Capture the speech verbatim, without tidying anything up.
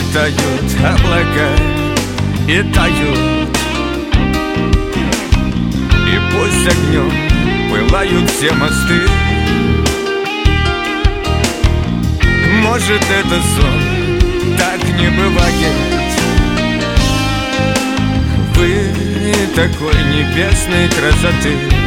тают облака и тают. И пусть огнем пылают все мосты. Может, это сон, так не бывает. Вы такой небесной красоты.